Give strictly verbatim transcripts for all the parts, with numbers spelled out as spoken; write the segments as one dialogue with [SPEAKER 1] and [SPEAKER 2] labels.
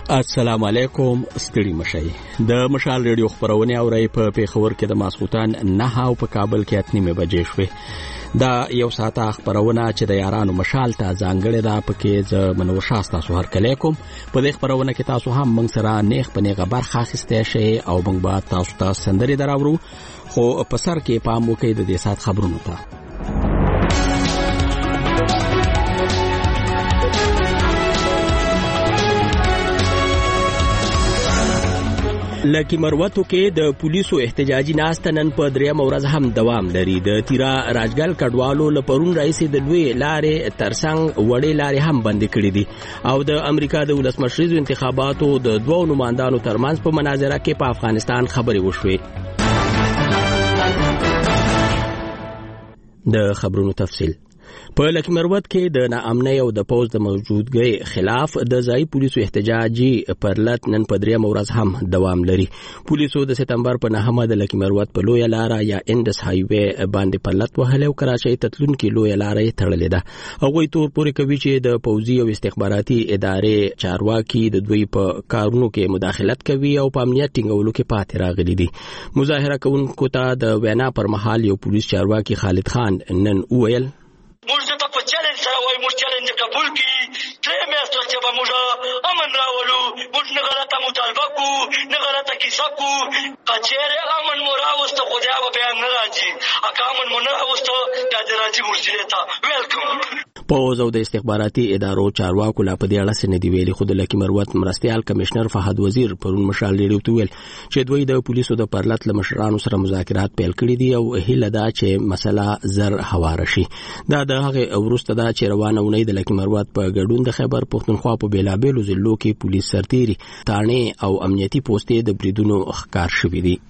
[SPEAKER 1] السلام علیکم. ستړي مشئ. د مشال ریډیو خبرونه اوري په پیښور کې د ماسخوتان نه او په کابل کې اتنیمه بجې شوې. دا یو ساعته خبرونه چې د یارانو مشال ته ځانګړې ده، پکې ز منور شاسته سو هر کله کوم په دې خبرونه کې تاسو هم موږ سره نیغ په نیغه برخه اخیسته شي او موږ به تاسو ته سندري دراوړو، خو په سر کې پام وکړئ د دې سات خبرونو ته. لکه مروتو کې د پولیسو احتجاجي ناسته نن په دریم ورځ هم دوام لري. د تیرا راجګل کډوالو لپرون رئیس د لوی لارې ترڅنګ وړې لارې هم بند کړې دي او د امریکا د ولسمشریزو انتخاباتو د دوه نمائندانو ترمنځ په مناظره کې په افغانستان خبرې وشوې. د خبرونو تفصیل په لکه مروت کې د ناامنۍ او د پوز د موجودګۍ خلاف د ځای پولیسو احتجاجي پرلط نن په دریم ورځ هم دوام لري. پولیسو د سپتمبر په نهمه د لکه مروت په لوی لار یا اندس هایوي باندې پرلط وهله او کراچۍ تتلون کې لوی لار یې تړلې ده. هغه تور پورې کوي چې د پوزي او استخباراتي ادارې چارواکي د دوی په کارونو کې مداخلت کوي او په امنیت ټینګولو کې پاتې راغلي دي. مظاهره کوونکو ته د وینا پر مهال یو پولیس چارواکي خالد خان نن وویل
[SPEAKER 2] موږ ته په چیلنج سره وایو، موږ چیلنج قبول کړي، درې میاشتې چې به موږ امن راولو، موږ نه غلطه مطالبه کوو نه غلطه کیسه کوو. که چیرې امن مو راوسته خو بیا به بیا نه راځي، که امن مو نه راوسته بیا د راځي مرسلې ته ویلکم.
[SPEAKER 1] پوز او د استخباراتي ادارو چارواکو لا په دې اړه څه نه دی ویلي، خو د لکه مروت مرستیال کمشنر فهد وزیر پرون مشال ریډیو ته ویل چې دوی د پولیسو د پرلط له مشرانو سره مذاکرات پیل کړي دي او هیله ده چې مسله زر هواره شي. دا د هغه وروسته ده چې روانه ونې د لکه مروت په ګډون د خیبر پښتونخوا په بیلابېلو ضلعو کې پولیس سرتیري تانې او امنیتي پوستې د بریدونو ښکار شوي دي.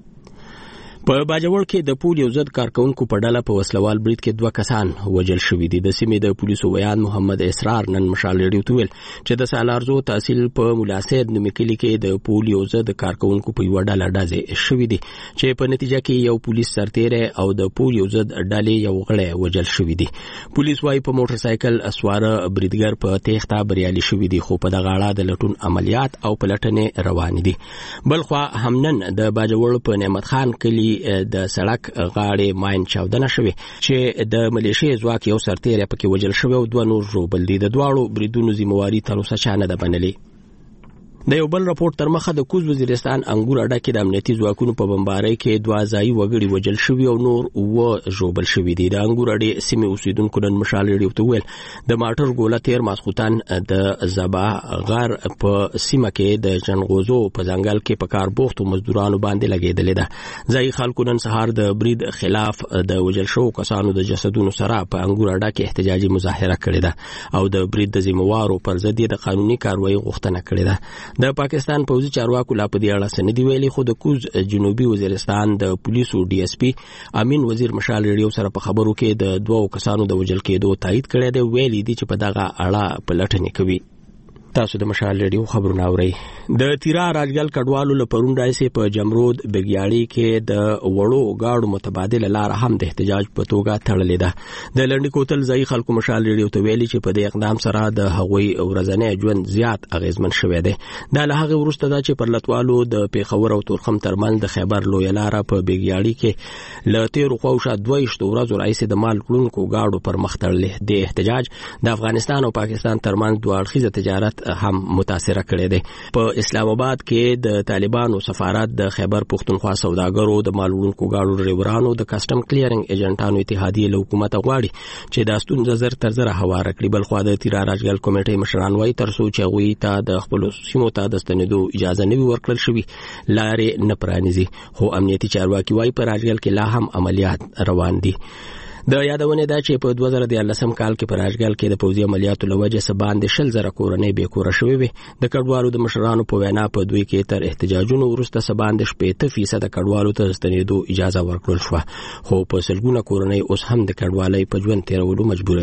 [SPEAKER 1] په باجوړ کې د پول یو ضد کارکونکو په ډله په وسلوال برید کې دوه کسان وژل شوي دي. د سیمې د پولیسو ویان محمد اسرار نن مشال ریډیو ته ویل چې د سالارزو تحصیل په ملاسید نومکلي کې د پول یو ضد کارکونکو په یو ډله ډزې شوي دي چې په نتیجه کې یو پولیس سرتیری او د پول یو ضد ډلې یو غړی وژل شوي دي. پولیس وايي په موټر سایکل اسواره بریدګر په تېښته بریالي شوي دي، خو په دغه اړه د لټون عملیات او پلټنې روان دي. بلخوا هم نن د باجوړ په نعمت خان کلی د سړک غاړې ماین چاودنه شوې چې د ملیشي ځواک یو سرتیری پکې وژل شوی او دوه نور ژوبل دي. د دواړو بریدونو ذمہواري تر اوسه چا نه ده بنلې. د یو بل راپورټ تر مخه د کوز وزیرستان انګور اډه کې د امنیتي ځواکونو په بمبارۍ کې دوه ځای وګړي وژل شوي او نور و ژوبل شوي دي. د انګور اډې سیمې اوسیدونکو نن مشال ریډیو ته ویل د ماټر ګوله تیر ماسخوتن د زبا غار په سیمه کې د جنغوزو په ځنګل کې په کار بوختو مزدورانو باندې لګېدلې ده. ځای خلکو نن سهار د برید خلاف د وژل شوو کسانو د جسدونو سره په انګور اډه کې احتجاجي مظاهره کړې ده او د برید د ذمہوارو پر ضد د قانوني کاروایی غوښتنه کړې ده. د پاکستان پوځي چارواکو لا په دې اړه څه نه دی ویلي، خو د کوز جنوبي وزیرستان د پولیسو ډي اس پی امین وزیر مشال ریډیو سره په خبرو کې د دوو کسانو د وژل کېدو تایید کړی دی. ویلي دي چې په دغه اړه پلټنې کوي. تاسو د مشال ریډیو خبرونه اورئ. د تیرا راجګل کډوالو لپرون رئیس په جمرود بګیاړي کې د وړو گاډو متبادل لار هم د احتجاج په توګه تړلې ده. د لنډ کوتل ځای خلکو مشال ریډیو ته ویلي چې په دې اقدام سره د هغوی ورځنی ژوند زیات اغیزمن شوی دی. دا له هغه وروسته ده چې پرلطوالو د پیښور او تورخم ترمنځ د خیبر لوی لار په بګیاړي کې له تیرو خواوشا دوه ویشت ورځو رئیس د مال وړونکو گاډو پر مخ تړلې. د احتجاج د افغانستان او پاکستان ترمنځ دوه اړخیزه تجارت هم متاثره کړی دی. په اسلام آباد کې د طالبانو سفارت د خیبر پښتونخوا سوداګرو د مال وړونکو گاډو ډرایورانو د کسٹم کلیرینګ ایجنټانو اتحادیې له حکومت غواړي چې دا ستونزه زر تر زره هواره کړي. بلخوا د تیرا راجګل کمیټې مشران وايي تر څو چې هغوی ته د خپلو سیمو ته د ستنېدو اجازه نه وي ورکړل شوي لارې نه پرانیزي، خو امنیتي چارواکي وايي په راجګل کې لا هم عملیات روان دي. د یادونه ده چې په دوه زره دیارلسم کال کې په راجګل کې د پوځي عملیاتو له وجې څخه باندې شل زره کورنۍ بې کوره شوې وې. د کډوالو د مشرانو په وینا په دوی کې تر احتجاجونو وروسته څخه باندې شپېته فیصده کډوالو ته ستنېدو اجازه ورکړل شوه، خو په سلګونه کورنۍ اوس هم د کډوالۍ په ژوند تېرولو مجبور دي.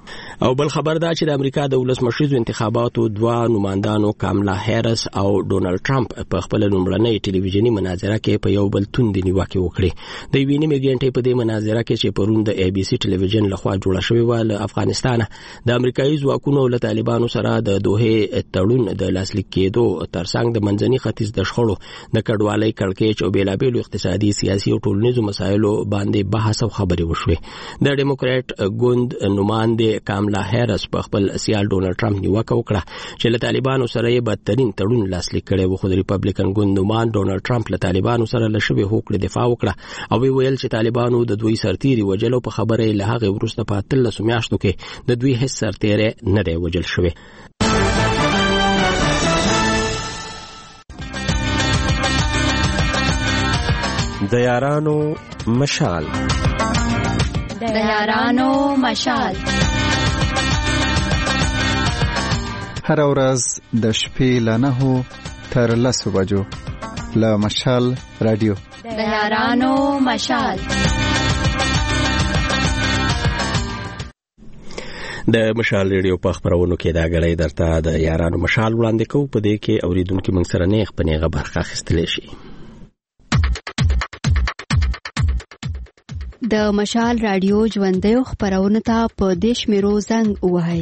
[SPEAKER 1] او بل خبر دا چې د امریکا د ولسمشریزو انتخاباتو دوه نمائندانو کاملا هریس او ډونالد ټرمپ په خپل لومړنۍ ټلویزیونی مناظره کې په یو بل توند نیوکه وکړه. د یوې نیمې غنټې په دې مناظره کې چې پرون د ای بي سي ټلویزیون لخوا جوړه شوې و له افغانستان د امریکایي ځواکونو له طالبانو سره د دوه تړون د لاسلیک کېدو ترڅنګ د منځني ختیځ د شخړو د کډوالۍ کړکېچ او بیلابېلو اقتصادي سیاسي او ټولنیزو مسایلو باندې بحث او خبرې وشوې. د ډیموکراټ ګوند نماینده کاملا هریس په خپل سیال ډونالد ټرمپ نیوکه وکړه چې له طالبانو سره یې بدترین تړون لاسلیک کړی و، خو د ریپبلیکن ګوند نماینده ډونالد ټرمپ له طالبانو سره له شوې هوکړې دفاع وکړه او ویل چې طالبانو د دوی سرتیري وجلو په خبره له هغه وروسته په اتلسو میاشتو کې د دوی هیڅ سرتیری نه دی وجل شوی.
[SPEAKER 3] د یارانو مشال
[SPEAKER 4] د یارانو مشال
[SPEAKER 5] هر ورځ د شپې له نهو تر لسو بجو له مشال رادیو
[SPEAKER 4] د یارانو مشال.
[SPEAKER 1] د مشال ریډیو په خبرونو کې دا غړې درته د یارانو مشال وړاندې کوو، په دې کې اوریدونکو موږ سره نه خپل غږ برخه اخیستلی شي.
[SPEAKER 6] د مشال رادیو ژوندۍ خبرونه ته په دیش میرو زنګ وهاي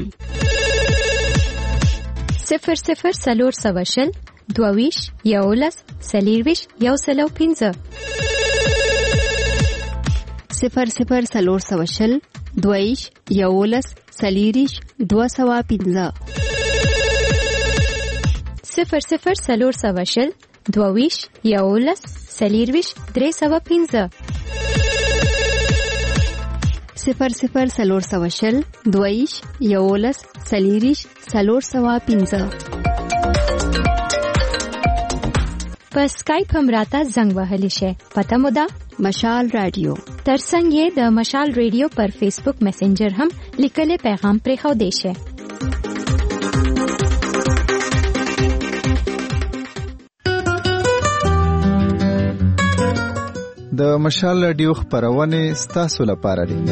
[SPEAKER 7] صفر صفر سلور سوشل دوویش یولس سلیرویش یو سلو پینزه
[SPEAKER 6] صفر صفر سلور سوشل دوویش یولس سلیریش دو سوا پینزه
[SPEAKER 7] صفر صفر سلور سوشل دوویش یولس سلیرویش درې سوا پینزه
[SPEAKER 6] صفر صفر سلور سوشل دویش یولس سلیریش سلور سوا پینزه.
[SPEAKER 7] په سکایپ هم راته زنګ وهلی شي. پته مو ده
[SPEAKER 6] مشال رادیو.
[SPEAKER 7] ترڅنګ یې د مشال رادیو پر فیسبوک میسنجر هم لیکلي پیغام پرې خو دی شي.
[SPEAKER 5] د مشال رادیو خبرونه ستاسو لپاره دي.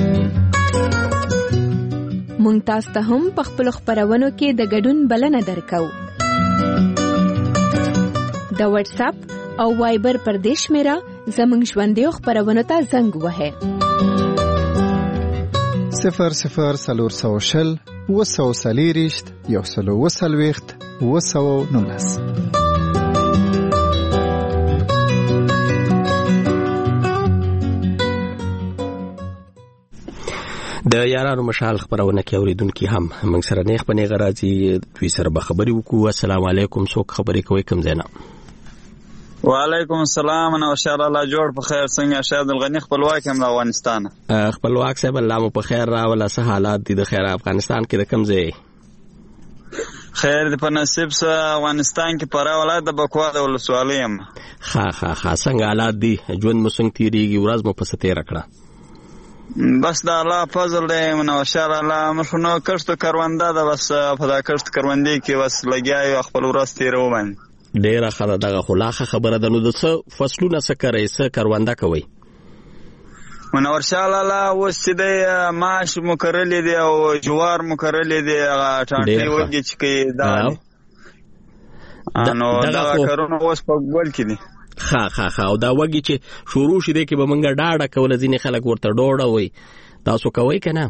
[SPEAKER 8] مونږ تاسو ته هم په خپل خبرونو کې د ګډون بلنه درکو. د واتس اپ او وایبر پر دیش میرا زمونږ ژوندۍ خبرونو ته زنګ وهه.
[SPEAKER 5] صفر صفر سلور سوشل وسو سلیریشت یو سلو وسلويخت وسو نولس.
[SPEAKER 1] د یارانو مشال خبرونه کې اوریدونکو هم موږ سره نه خپنه غراځي دوی سره به خبري وکړو. السلام علیکم، څوک خبري کوي کوم ځای نه؟
[SPEAKER 9] وعلیکم السلام، انا وشال الله جوړ په خیر، څنګه شاد الغنی خپلواک هم افغانستان؟
[SPEAKER 1] خپلواک صاحب الله مو په خیر را ولا څه حالات دي د خیر افغانستان کې د کوم ځای؟
[SPEAKER 9] خیر د په نصیب سره افغانستان کې پرا ولایت د بکوا د ولسوالۍ هم.
[SPEAKER 1] ها ها ها څنګه حالات دي؟ ژوند مو څنګه تیریږي؟ ورځ مو په ستې راکړه؟
[SPEAKER 9] بس دا الله فضل دی، منوشر الله مخنو کښت کروانده ده، بس په دا کښت کروندې کې بس لګیا خپل ورځ تیرو باندې.
[SPEAKER 1] ډیره خبره دغه خلاصه خبره ده. نو د څه فصلونه څه کوي، څه کرونده کوي؟
[SPEAKER 9] منوشر الله اوس چې د ماش مکرلې دي او جوار مکرلې دي، هغه ټانټي وږي چې کې دا نو دا کارونه اوس په ګول کې دي.
[SPEAKER 1] خا خا خا او دا وږي چې شروع شې دي کې به منګه ډاډه کوله ځینې خلک ورته ډوډه وي، تاسو کوي که نه؟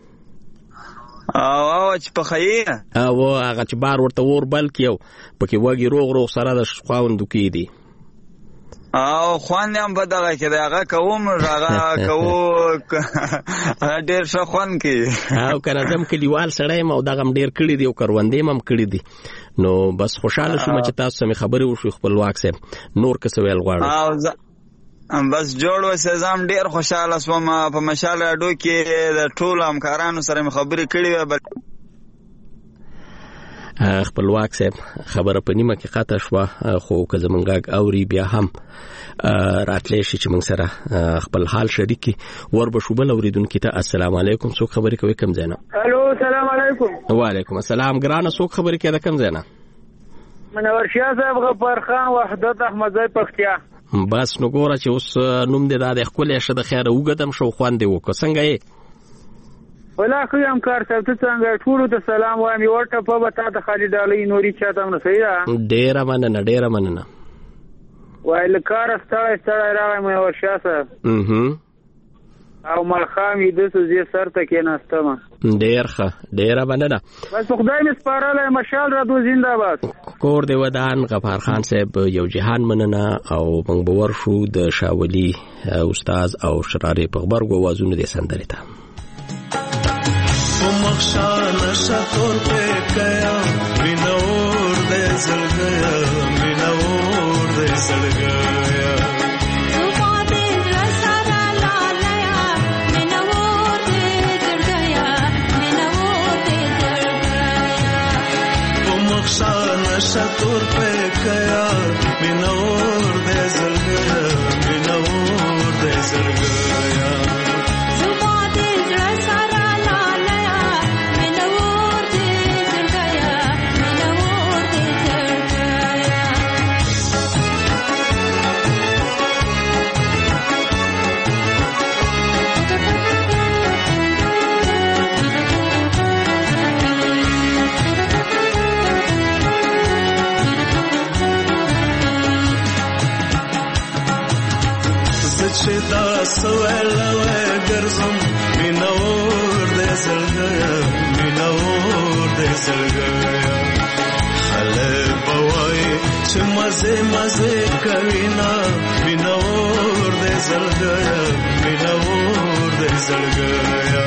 [SPEAKER 9] او او چې په خیه
[SPEAKER 1] او هغه چې بار ورته ور بل کې یو پکې وږي روغ روغ سره د خواوندو کې دي
[SPEAKER 9] او خوان هم په دغه کې دی، هغه کوم هغه کوو ډېر ښه خوند کوي.
[SPEAKER 1] او که نه زم کلیوال سړی یم او دغه هم ډېر کړي دي او کروندې هم کړي دي، نو بس خوشحاله شوم چې تاسو سمې خبرې وشوې خپلواک صاحب. نور که څه ویل غواړئ؟
[SPEAKER 9] بس جوړ اوسې، زه هم ډېر خوشحاله شوم. په مشال راډیو کې د ټولو همکارانو سره مې خبرې کړې وې.
[SPEAKER 1] خپلواک صاحب خبره په نیمه کې قطع شوه، خو که زمونږ غږ اوري بیا هم راتلی شي چې موږ سره خپل حال شریک کړي. ور به شو بل اورېدونکي ته السلام علیکم، څوک خبرې کوي کوم ځای نه؟
[SPEAKER 10] الو سلام علیکم.
[SPEAKER 1] وعلیکم السلام ګرانه، څوک خبرې کوي د کوم ځای نه؟
[SPEAKER 10] منور شاه صاحب غفار خان وحدت احمدزی پختیا.
[SPEAKER 1] بس نو ګوره چې اوس نوم دې دا د ښکلی شه د خیره وګدم شو خوند دې وکړه، څنګه یې؟
[SPEAKER 10] ولا خو هم کار صاحب ته څنګه ټولو ته سلام وایم یو ټپه به تا ته خالي ډالۍ نوري چاته هم نه صحیح ده
[SPEAKER 1] ډېره مننه ډېره مننه
[SPEAKER 10] وای له کاره ستړی ستړی راغی مې ورشاه صاحب او ملخام یې د سوزي سر ته کېناستم
[SPEAKER 1] ډېر ښه ډېره مننه
[SPEAKER 10] بس خدای مې سپارلی مشال راډیو زنده‌باد
[SPEAKER 1] کور دې ودان غفار خان صاحب یو جهان مننه او موږ به ورشو د شاولي استاد او شرارې په غبرګو اوازونو دې سندرې ته
[SPEAKER 11] مخشان شکر په کیا مینور دې زړګیا مینور دې زړګیا شکر په کیا مینور دې زړګیا مینور دې زړګیا دا سوال وای ګرځم مینور دې زړګیا مینور دې زړګیا خلک بوای چې مزه مزه کوي نا مینور دې زړګیا مینور دې زړګیا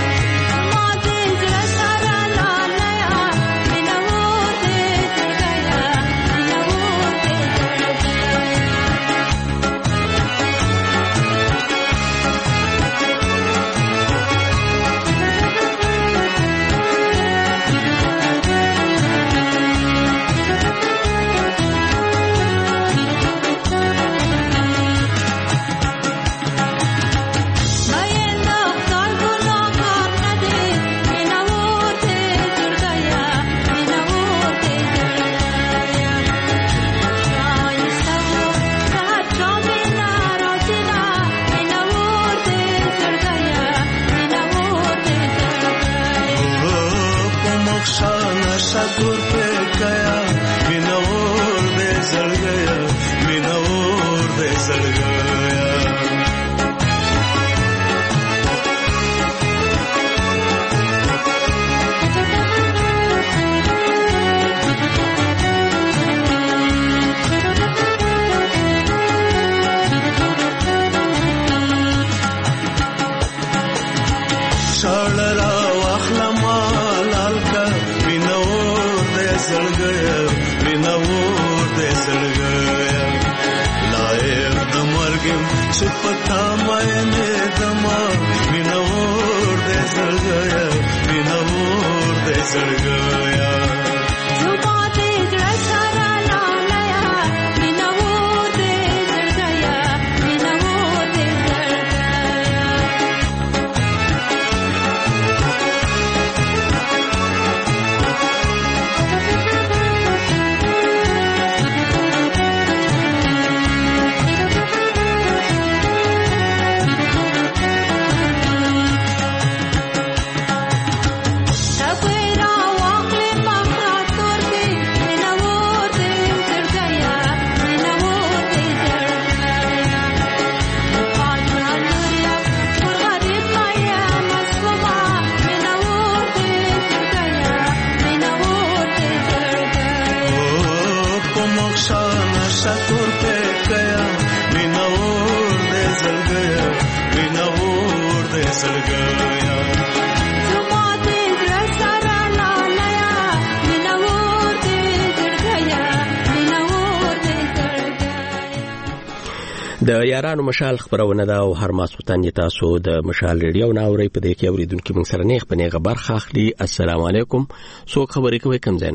[SPEAKER 1] د یارانو مشال خبرونه دا او هر ماسوتن تاسو د مشال ریډیو ناوړي په دې کې اوریدونکو موږ سره نیغ په نیغه برخه اخلي. السلام علیکم. څوک خبرې کوي کم زینا؟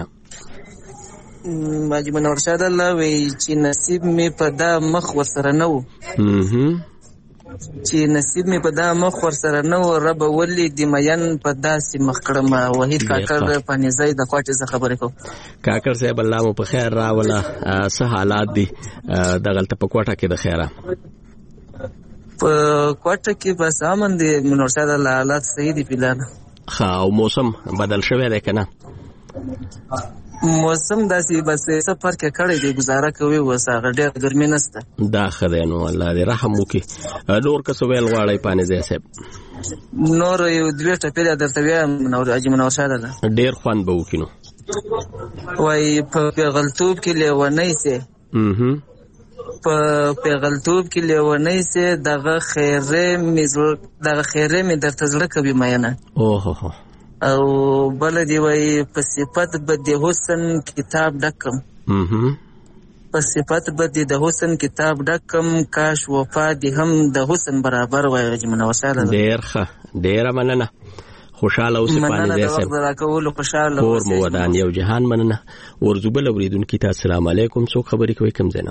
[SPEAKER 12] ماجی منور شاد الله وی چې نصیب می په دا مخ ورسره نه وو چې نصیب می په دا مخ ورسره نه وو رب ولي د مین په داسې مخ کړم. وحید کاکر پنځای د کوټه ز خبرې کو.
[SPEAKER 1] کاکر صاحب الله مو په خیر راولا. څه حالات دي د غلطه په کوټه کې د خیره؟
[SPEAKER 12] په کوټه کې بس امن دي منور شاد الله حالات صحیح دي فلانه.
[SPEAKER 1] ها او موسم بدل شوی دی کنه
[SPEAKER 12] موسم داسې بس سفر کې کړی دی گزاره کوي وسه غډه ګرمي نسته
[SPEAKER 1] دا خدای نو الله دې رحم وکي نور کس ویل غواړی پانه ځای صاحب
[SPEAKER 12] نور یو دوه ټپه درته وایم نور اجي منور شاده ده
[SPEAKER 1] ډیر خوان به وکینو
[SPEAKER 12] وای په پیغلتوب کې لیونی سي
[SPEAKER 1] اها
[SPEAKER 12] په پیغلتوب کې لیونی سي دغه خیره مزل دغه خیره می درته زړه کوي مینه
[SPEAKER 1] اوه
[SPEAKER 12] او بل دی وای په صفت بد حسن کتاب ډکم
[SPEAKER 1] اها
[SPEAKER 12] په صفت بد د حسن کتاب ډکم کاش وفا دی هم د حسن برابر وای اجي منور شاده
[SPEAKER 1] ډیر ښه ډیر مننه خوشاله اوسه پانه دې سم کور مو ودان یو جهان مننه ورزوبل اوریدونکو ته السلام علیکم څو خبرې کوي کم زنه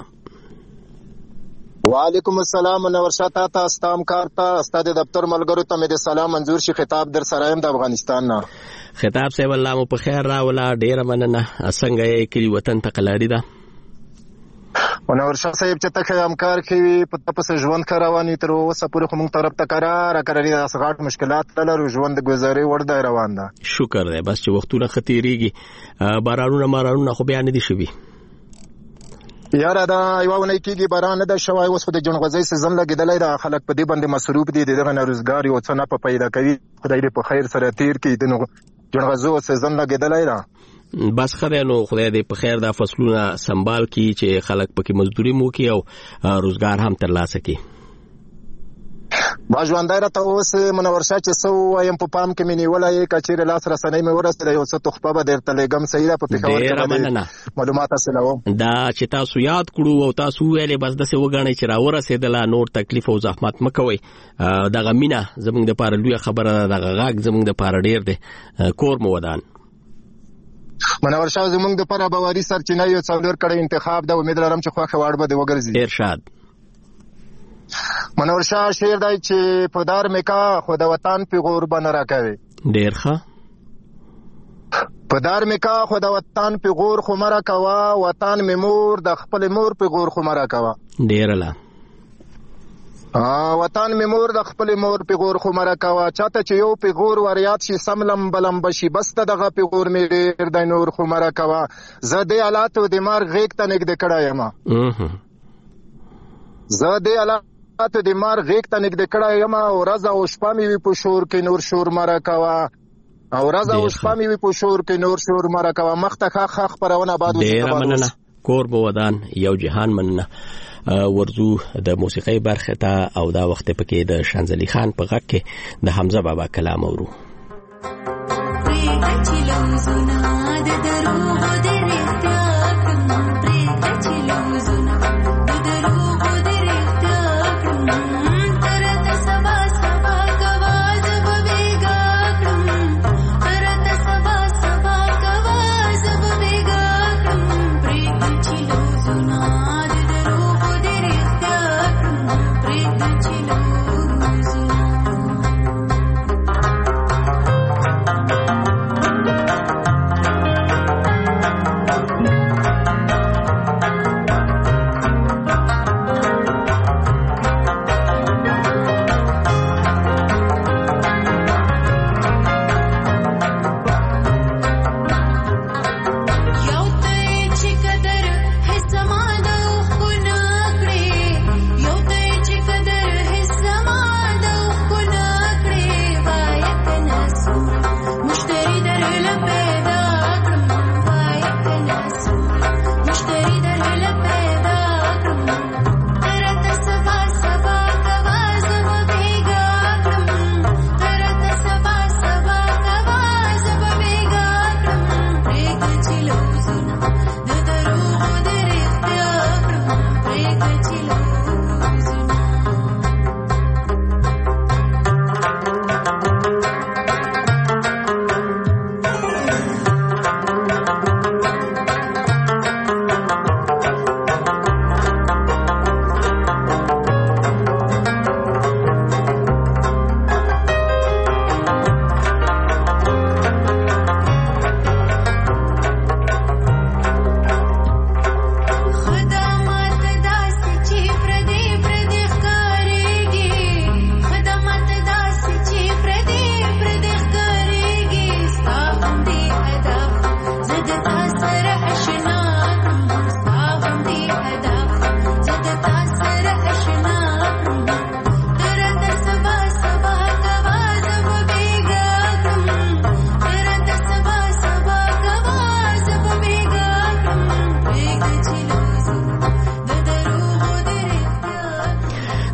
[SPEAKER 13] وعلیکم السلام منور شاته تا استام کارتا استاد دفتر ملګرو ته مې سلام منظور شي خطاب در سره يم د افغانستان نه
[SPEAKER 1] خطاب صاحب الله مو په خیر راولا ډیر مننه څنګه یې کلی وطن ته قلاری ده
[SPEAKER 13] منور شاه صاحب چې تخه امکار کوي په تاسو ژوند کاروانی تر اوسه پورې کوم طرف ته قرار کړی د غاټ مشکلات لرو ژوند گزاري ورده روان ده
[SPEAKER 1] شکر دی بس چې وختونه خطیریږي بارانونه مارانونه خو بیان دي شوی
[SPEAKER 13] یاره دا یو نه کیږي باران نه د شوای اوس د جنغوزي سیزن لګیدلای د خلک په دې باندې مصروف دي دغه روزګار یو څه نه په پیدا کوي خدای دې په خیر سره تیر کړي د جنغوزو سیزن لګیدلای دا
[SPEAKER 1] بس خدای نو خدای دې په خیر دا فصلونه سنبال کی چې خلک پکې مزدوري مو کی او روزګار هم ترلاسه کی
[SPEAKER 13] باجواندای راته اوس منور شاه چې سو وایم په پام کې مې نیولای کچېر لاس رسنۍ مې ورسره یو څه تخپه به درته لګم صحیح را په پیښور کې معلومات حاصلو
[SPEAKER 1] دا چې تاسو یاد کړو او تاسو ویلې بس د څه وګڼئ چې را ورسېدله نور تکلیف او زحمت مکوئ دغه مینه زموږ د پاره لویه خبره ده دغه غږ زموږ د پاره ډیر دی کور مو ودان
[SPEAKER 13] منور شاه زموږ د پاره باوري سرچینه یو څلور کړه انتخاب د امید لرم چې خوښه وړ به وګرځي
[SPEAKER 1] ارشاد
[SPEAKER 13] منور شاه شعر دی چې پدار میکا خود وطن پیغور بن راکوي
[SPEAKER 1] ډیر ښه
[SPEAKER 13] پدار میکا خود وطن پیغور خو مرا کوا وطن میمور د خپل مور پیغور خو مرا کوا
[SPEAKER 1] ډیر لا
[SPEAKER 13] ا وطن میمور د خپل مور پیغور خو مرا کوا چاته چې یو پیغور وریات شي سملم بلم بشي بس دغه پیغور می ډیر د نور خو مرا کوا زده حالات د مار غیک ته نګد کړه یم زده حالات ته د مار غیک ته نګد کړه یم او رضا او شپه می په شور کې نور شور مرا کوا او رضا او شپه می په شور کې نور شور مرا کوا مخته خخ خبرونه بعد
[SPEAKER 1] ډیر مننه کور بو ودان یو جهان مننه ورزو د موسیقي برخه ته او دا وخت پکې د شانزلی خان په غږ کې د حمزه بابا کلام اورو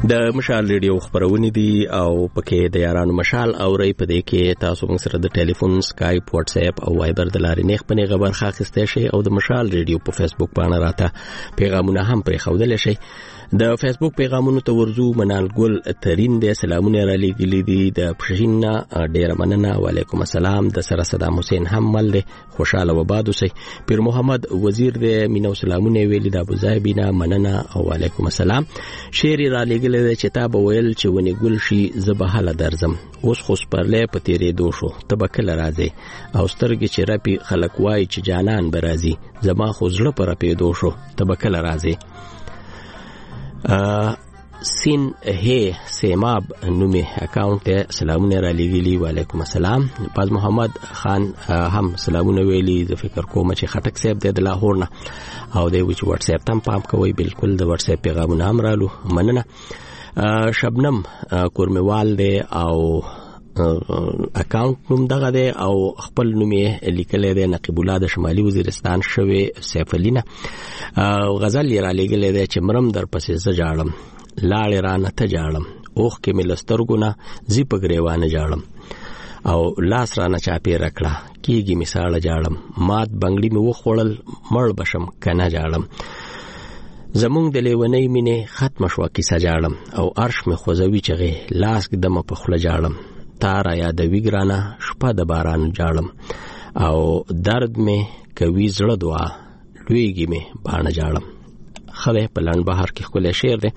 [SPEAKER 1] د مشال ریډیو خبرونه دي او پکې د یارانو مشال او ری په دې کې تاسو موږ سره د ټلیفون سکایپ واتس اپ او وایبر د لارې نه خپل خبر خاصه شي او د مشال ریډیو په فیسبوک باندې راته پیغامونه هم پرې خودل شي د فیسبوک پیغامونو ته ورزو منال ګل ترين د سلامونه را لګلې دي د پښینا ډیر مننه وعلیکم السلام د سره صدام حسین هم مل دي خوشاله وباد اوسئ پیر محمد وزیر د مینو سلامونه ویلي د ابو ظبینا مننه او وعلیکم السلام شعر را لګلې چې تا به ویل چې ونی ګل شي زبحاله درزم اوس خو سپرلې په تیرې دوشو تبکل راځي او سترګې چې رپی خلک وای چې جانان برازي زما خو زړه پر پیدو شو تبکل راځي سین هي سیماب نومي اکاونټ سلامونه را لګلی وعلیکم السلام باز محمد خان هم سلامونه ویلي ز فکر کوم چې خټک صاحب د لاهور نه او د وچ واتس اپ تم پام کوي بالکل د واتس اپ پیغامونه هم رالو مننه شبنم کورموال دی او اکاونټ نوم دغه دی او خپل نوم یې لیکلی دی نقیب الله د شمالي وزیرستان شوی سیف الدین غزل یې را لګلی دی چې مرم در پسې زه جاړم لاړې رانه ته جاړم اوښ کې مې له سترګو نه ځي په ګریوانه جاړم او لاس رانه چاپېره کړه کېږي مې ساړه جاړم مات بنګړي مې وخوړل مړ بشم که نه جاړم زمونږ د لیونۍ مینې ختمه شوه کیسه جاړم او عرش مې خوځوي چغې لاس ږدمه په خوله جاړم تا را یادوي ګرانه شپه د باران جاړم او درد مې کوي زړه دعا لویږي مې باڼه جاړم ښه دی په لنډ بهر کې ښکلی شعر دی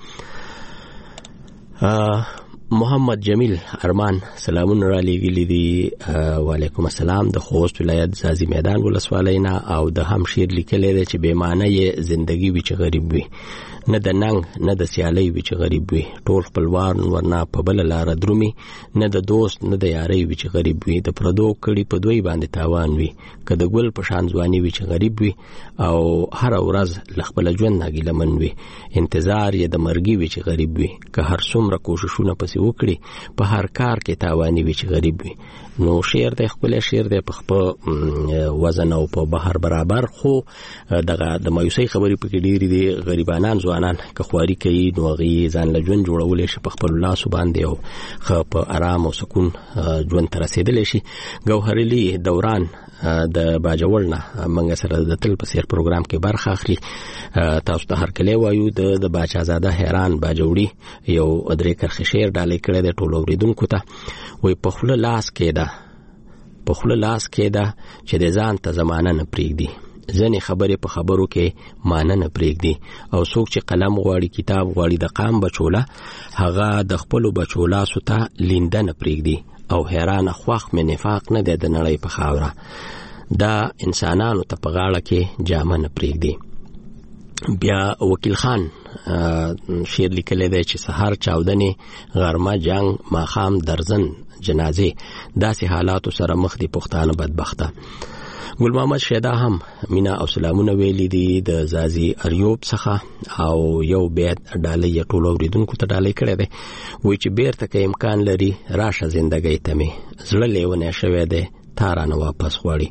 [SPEAKER 1] محمد جمیل ارمان سلامونه را لېږلي دي وعلیکم السلام د خوست ولایت ځاځي میدان ولسوالۍ نه او د هم شعر لیکلی دی چې بې معنی یې زندګي وي چې غریب وي نه د ننګ نه د سیالۍ وي چې غریب وي ټول خپلوان ورنه په بله لاره درومي نه د دوست نه د یارۍ وي چې غریب وي د پردو کړي په دوی باندې تاوان وي که د ګل په شان ځواني وي چې غریب وي او هره ورځ له خپله ژوند نه ګیلمن وي انتظار یې د مرګي وي چې غریب وي که هر څومره کوششونه پسې وکړي په هر کار کې تاواني وي چې غریب وي نو شعر دی ښکلی شعر دی په خپل وزن او په بهر برابر خو دغه د مایوسۍ خبرې پکې ډېرې دي غریبانان ځوانان که خواري کوي نو هغې ځان له ژوند جوړولی شي په خپلو لاسو باندې او ښه په ارام او سکون ژوند ته رسېدلی شي ګوهرعلي دوران د باجوړ نه موږ سره د تل په څېر پروګرام کې برخه اخلي تاسو ته هرکلی وایو د باچازاده حیران باجوړي یو درې کرښې شعر ډالۍ کړی دی ټولو اورېدونکو ته وایي په خوله لاس کې ده په خوله لاس کې ده چې د ځان ته زمانه نه پرېږدي ځنې خبرې په خبرو کې مانه نه پرېږدي او څوک چې قلم غواړي کتاب غواړي د قام بچوله هغه د خپلو بچو لاسو ته لینده نه پرېږدي او حیرانه خوښ مې نفاق نه دی د نړۍ په خاوره دا انسانانو ته په غاړه کې جامه نه پرېږدي بیا وکیل خان شعر لیکلی دی چې سهار چاودنې غرمه جنگ ماښام درزن جنازې داسې حالاتو سره مخ دي پښتانه بدبخته ګل محمد شیدا هم مینا او سلامونه ویلي دي د ځاځي اریوب څخه او یو بیت ډالۍ یې ټولو اورېدونکو ته ډالۍ کړی دی وایي چې بیرته که امکان لري راشه زندګۍ ته مې زړه لیونی شوی دی تا رانه واپس غواړي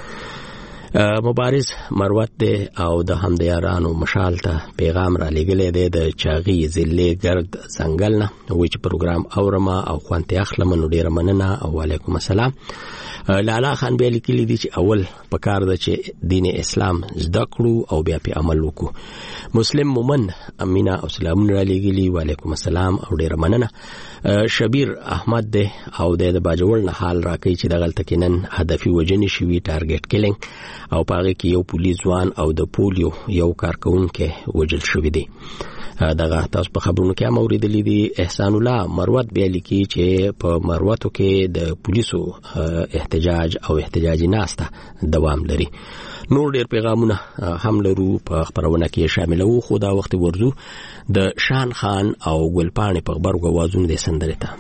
[SPEAKER 1] مبارز مروت دی او د همدیارانو مشال ته پیغام را لېږلی دی د چاغي ضلع ګرد ځنګل نه وایي چې پروګرام اورمه او خوند ترې اخلم نو ډېره مننه او وعلیکم السلام لالا خان بیا لیکلي دي چې اول پکار ده چې دین اسلام زده کړو او بیا پې عمل وکړو مسلم مومن امینا او سلامونه را لېږلي وعلیکم السلام او ډېره مننه شبیر احمد دی او د باجوړ نه حال راکوي چې دغلته کې نن هدفي وژنې شوي ټارګټ کیلینګ او په هغې کې یو پولیس ځوان او د پولیو یو کارکوونکی وژل شوي دي دغه تاسو په خبرونو کې هم اورېدلي دي احسان الله مروت بیا لیکي چې په مروتو کې د پولیسو احتجاج او احتجاجي ناسته دوام لري نور ډېر پیغامونه هم لرو په خپرونه کې شاملو خو دا وخت ورځو د شان خان او ګلپاڼې په غبرګو اوازونو د سندرې ته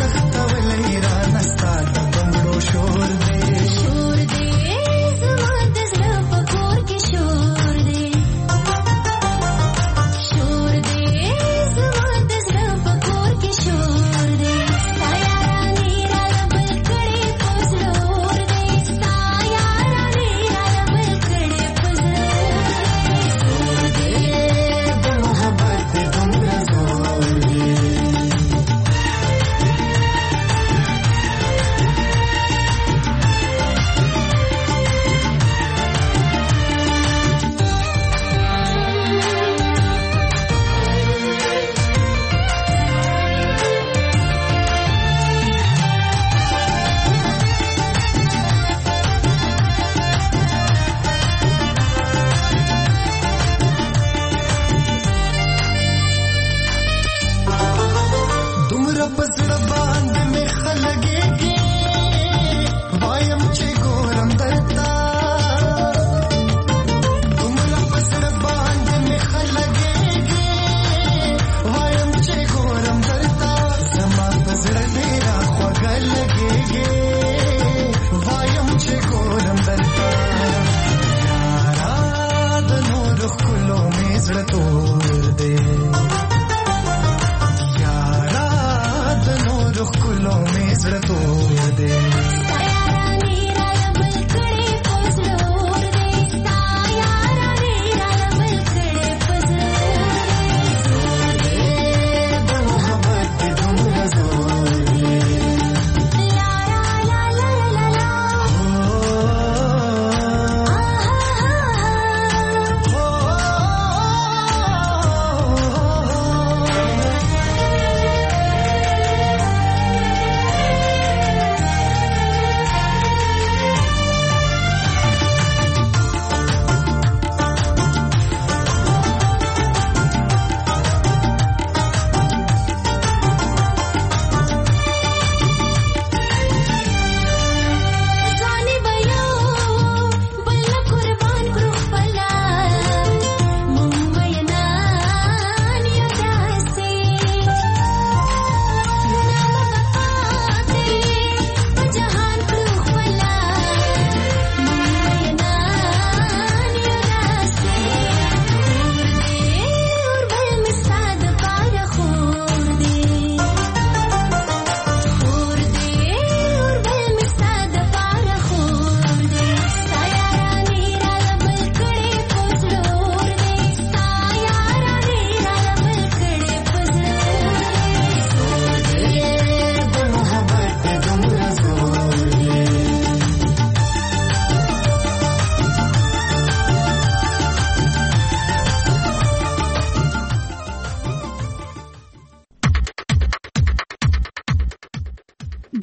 [SPEAKER 14] شور دے زما د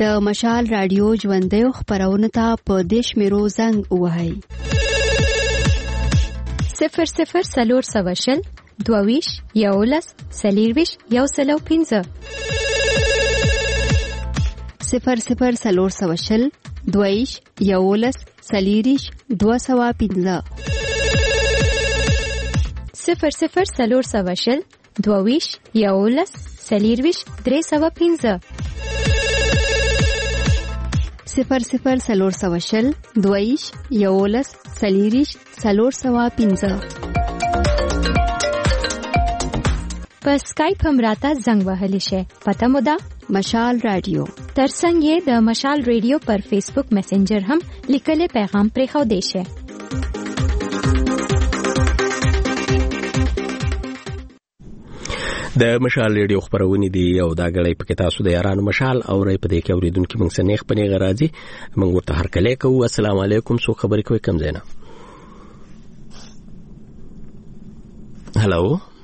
[SPEAKER 6] د مشال رادیو ژوندۍ خبرونه ته په دیش میرو زنګ وهاي
[SPEAKER 7] صفر صفر سلور سوشل دوویش یولس سلیرویش یو سلو پینزه
[SPEAKER 6] صفر صفر سلور سوشل دوویش یولس سلیریش دو سوا پینزه
[SPEAKER 7] صفر صفر سلور سوشل دوویش یولس سلیرویش درې سوا پینزه
[SPEAKER 6] صفر صفر سلور سوشل دوویش یولس سلیریش سلور سوا پینزه
[SPEAKER 7] په اسکایپ هم راته زنګ وهلی شي پته مو ده
[SPEAKER 6] مشال رادیو
[SPEAKER 7] ترڅنګ یې د مشال رادیو پر فیسبوک میسنجر هم لیکلي پیغام پرې خو دی شي
[SPEAKER 1] د مشال ریډیو خبرونه دي او دا غړې پکې تاسو د یارانو مشال او رې په دې کې اوریدونکو موږ سنېخ پنې غراځي موږ ورته هر کله کوو السلام علیکم سو خبرې کوي کم زینا هالو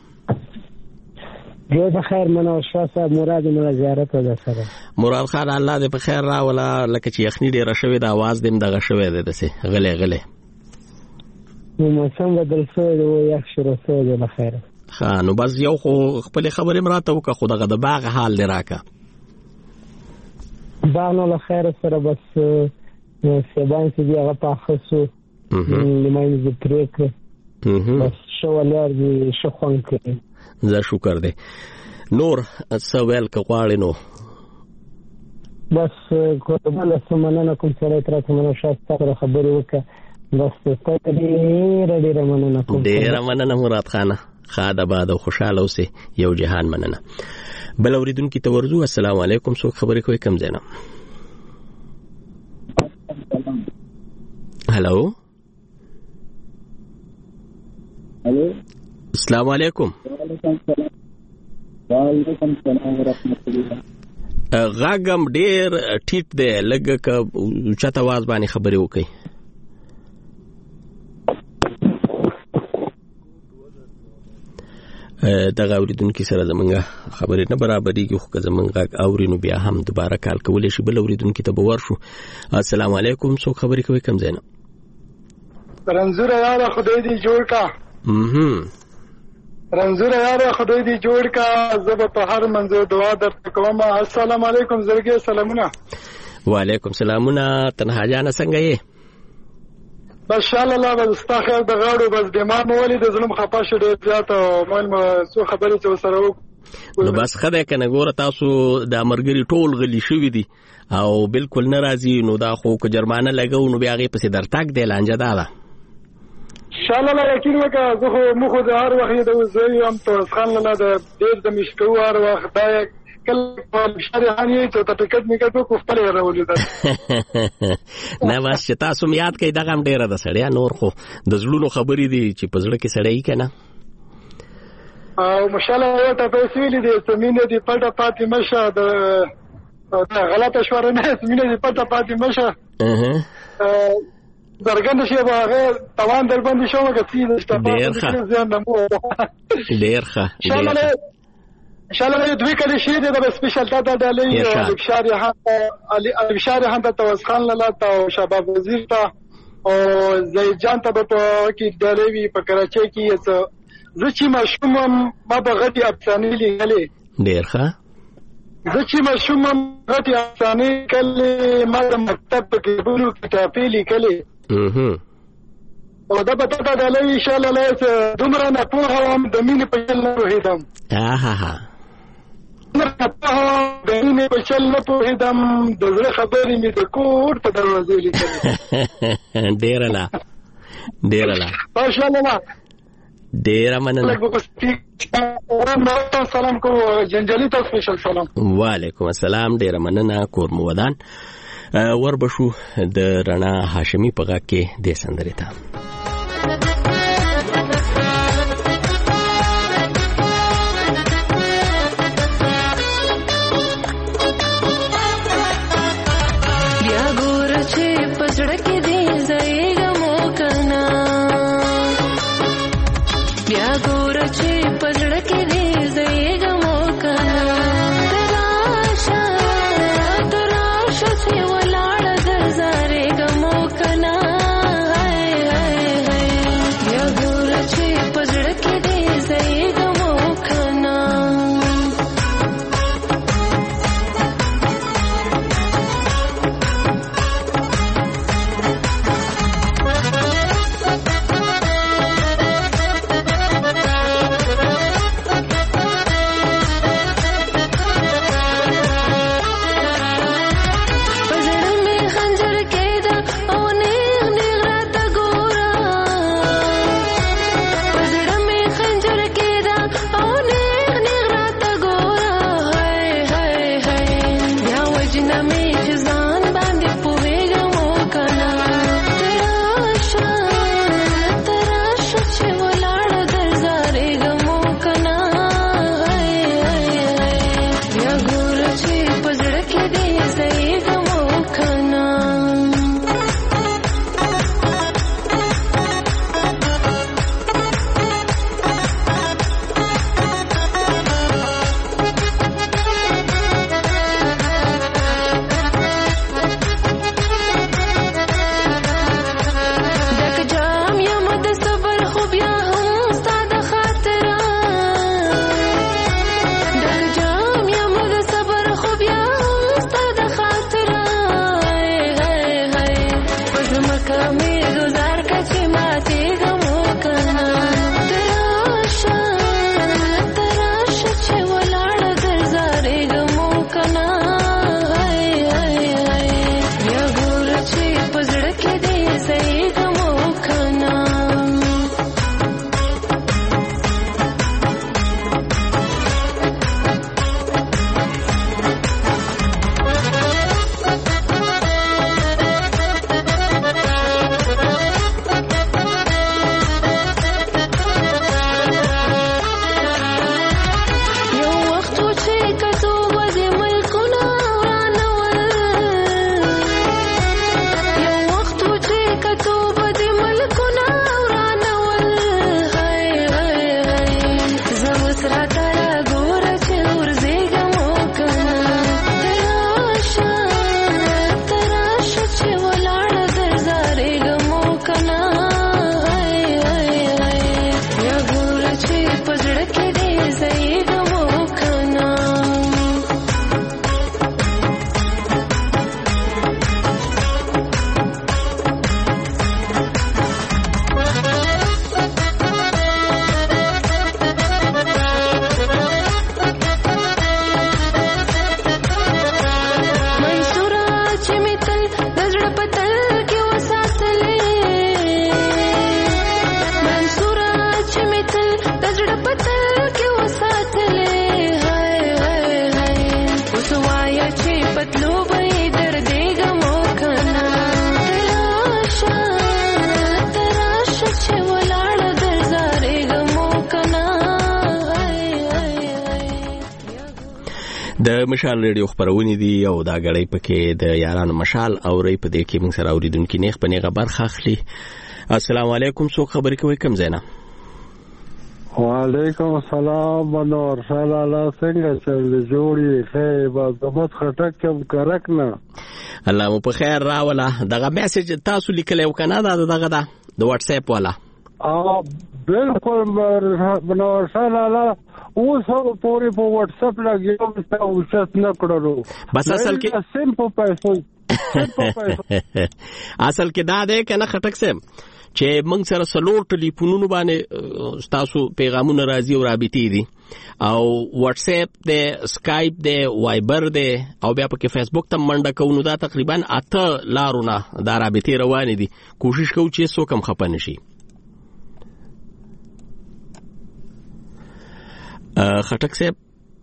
[SPEAKER 14] جو بخیر منو شاه صاحب مراد مو زیارت ده سره
[SPEAKER 1] مراد خان الله دې په خیر را ولا لکه چې یخنی ډیره شوې د आवाज دې دغه شوې ده دسه غلې غلې
[SPEAKER 14] نو موسم بدل شوی دی یخ شروع شوی دی بخیر
[SPEAKER 1] ها نو بس یو خو خپل خبرې مراته وکړه خو دغه د باغ حال لراکا
[SPEAKER 14] باغ نو خیر سره بس سبان چې هغه پاخسو لماین ز پریک بس شو ولر دي شخوان کې
[SPEAKER 1] زه شکر دې نور سوال کغواړي نو
[SPEAKER 14] بس کومه سمنه کوم سره تر څه شاسته خبرې وکړه بس ته ډېر ډېر مننه کوم
[SPEAKER 1] ډېر مننه مراد خانه خاده باد او خوشاله اوسه یو جهان مننه بل اوریدونکو ته ورزو السلام علیکم سو خبرې کوي کم زینا هالو
[SPEAKER 15] هالو
[SPEAKER 1] السلام علیکم
[SPEAKER 15] وعلیکم السلام ورحمت الله
[SPEAKER 1] غاګم ډیر ټیټ دی لګه ک چاته आवाज باندې خبرې وکي دغه اوریدونکو سره زمونږه خبرې نه برابرېږي خو که زمونږه اورینو بیا هم دوباره کال کولای شي بل اوریدونکو ته به ورشو السلام علیکم څوک خبرې کوي کم زینا
[SPEAKER 16] رنزور یاره خدای دې جوړ کا
[SPEAKER 1] هم
[SPEAKER 16] رنزور یاره خدای دې جوړ کا زب په هر منځو دعا درته کوم السلام علیکم زرګي سلامونه
[SPEAKER 1] وعلیکم سلامونه تنها جان څنګه یې
[SPEAKER 16] بس شاء الله بس استخر د غاړو بس دماغ مولي د ظلم خپه شو ډیر زیات او مول سو خبرې څه سره
[SPEAKER 1] نو بس خدای کنه ګوره تاسو د امرګری ټول غلی شوې دي او بالکل ناراضي نو دا خو کو جرمانه لګو نو بیا غي پسې درتاک دی لانجه دا ده
[SPEAKER 16] شاء الله یقین وکړه زه خو مخ د هر وخت د وزوی هم تو خان لاله د ډیر د مشکو هر وخت دا کله په شریحاني ته ټیکټ میکټ کو خپل راولې ده
[SPEAKER 1] نه بس چې تاسو یاد کړئ دغه هم ډیره د سړیا نور خو د زړونو خبرې دي چې په زړه کې سړی کنه
[SPEAKER 16] او مشاله ته پیسې ویلې دي زمينه دي پټه پاتې مشه د غلطه شوره نه زمينه دي پټه پاتې مشه
[SPEAKER 1] اها
[SPEAKER 16] درګند شي هغه توان در باندې شو کسي د
[SPEAKER 1] ډیر ښه ډیر ښه
[SPEAKER 16] ان شاء الله دوی کله شي د سپیشل تا د علي بشاري ها علي بشاري ها د توسخان لاله او شباب وزیر ته او زید جان ته په کې دلوي په کراچي کې څه زچې مشوم ما به غټي افسانې لیکلې
[SPEAKER 1] ډیر ښه
[SPEAKER 16] زچې مشوم غټي افسانې کله ما د مکتب کې بلو کتابې لیکلې
[SPEAKER 1] اها
[SPEAKER 16] او دا په تا د علي ان شاء الله دومره نه په هم د مين په چل نه وهیدم
[SPEAKER 1] ها ها
[SPEAKER 16] د مين په چل نه پوهیدم د زړه خبرې مې د کوټ په دروازې لیکلې
[SPEAKER 1] ډیر لا ډیر لا
[SPEAKER 16] ماشاء الله
[SPEAKER 1] ډیر مننه
[SPEAKER 16] سلام کو جنجالي تاسو سپیشل سلام
[SPEAKER 1] وعلیکم السلام ډیر مننه کور مو ودان وربشو د رڼا هاشمي په غاکه د سندرې ته
[SPEAKER 17] Rasha,
[SPEAKER 1] د مشال ریډیو خبرونه دي او دا غړې پکې د یارانو مشال او ری په دې کې موږ سره اوریدونکو نیخ په نیغه برخه اخلي. السلام علیکم، څوک خبرې کوي؟ کوم ځای نه؟
[SPEAKER 17] وعلیکم السلام. منور شال الله څنګه چل جوړي خې با زمت خټک کوم کرک نه
[SPEAKER 1] الله مو په خیر راوله. دغه میسج تاسو لیکلی و کنه دا دغه دا د واتس اپ والا؟
[SPEAKER 17] اه بالکل منور شال الله اوس هم پوری په واتس اپ لګیو ته اوچت نه کړو.
[SPEAKER 1] بس اصل کې
[SPEAKER 17] سیم په پیسو
[SPEAKER 1] اصل کې دا ده کنه خټک سم چې موږ سره سلور ټلیفونونو باندې تاسو پیغامونه راځي او رابطې دي او واتس اپ ده، سکایپ ده، وایبر ده او بیا په فیسبوک ته منډه کوو. دا تقریبا اته لارونه دا رابطې روانې دي. کوشش کوو چې څوک هم خپه نشي. خټک صاحب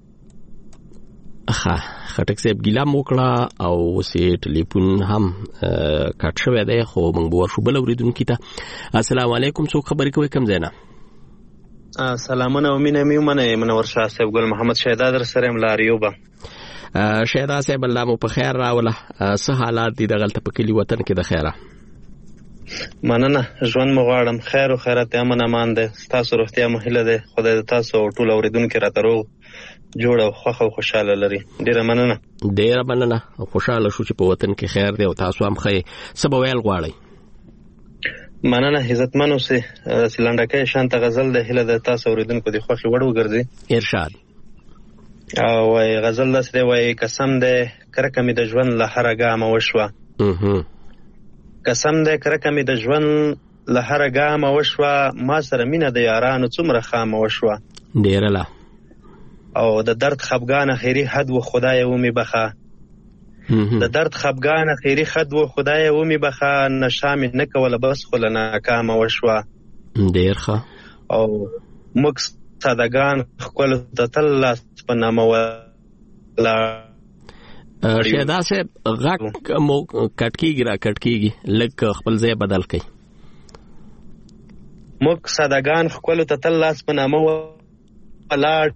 [SPEAKER 1] ښه خټک صاحب ګیلام وکړه او وسې ټلیفون هم کټ شوی دی خو موږ به ورشو بل اوریدونکي ته. السلام علیکم، څوک خبرې کوي؟ کوم ځای نه؟
[SPEAKER 18] سلامونه او مینه مې ومنئ. منور شاه صاحب ګل محمد شهدا در سره یم لاریوبه.
[SPEAKER 1] شهدا صاحب الله مو په خیر راوله. څه حالات دي دغلته په کلي وطن کې د خیره؟
[SPEAKER 18] مننه، ژوند مو غواړم خیر او خیرات امن امان ده. ستاسو روغتیا مو هیله ده. خدای د تاسو او ټول اوریدونکو راته روغ جوړ او خوښ او خوشاله لري. ډیره مننه.
[SPEAKER 1] ډیره مننه. خوشاله شو چې په وطن کې خیر دی او تاسو هم ښه څه به ویل غواړئ؟
[SPEAKER 18] مننه. عزتمن اوسئ. سیلانډکۍ شانته غزل د هیله د تاسو اوریدونکو د خوښې وړ وګرځي.
[SPEAKER 1] ارشاد.
[SPEAKER 18] او وای غزل داسې دی، وای قسم دی کرکه مې د ژوند له هره ګامه وشوه. قسم دی کرکه مې د ژوند له هره ګامه وشوه. ما سره مینه د یارانو څومره خامه وشوه.
[SPEAKER 1] ډیره لا
[SPEAKER 18] او د درد خفګان خیری حد و خدای و می بخا. د درد خفګان خیری حد و خدای و می بخا. نشه مې نه کوله بس خو له ناکامه وشوه.
[SPEAKER 1] ډیر ښه.
[SPEAKER 18] او موږ سادهګان ښکلو ته تل لاس په نامه ولاړ.
[SPEAKER 1] شهدا صاحب غږ مو کټ کېږي را کټ کېږي، لږ خپل ځای بدل کړئ.
[SPEAKER 18] موږ سادهګان ښکلو ته تل لاس په نامه ولاړ.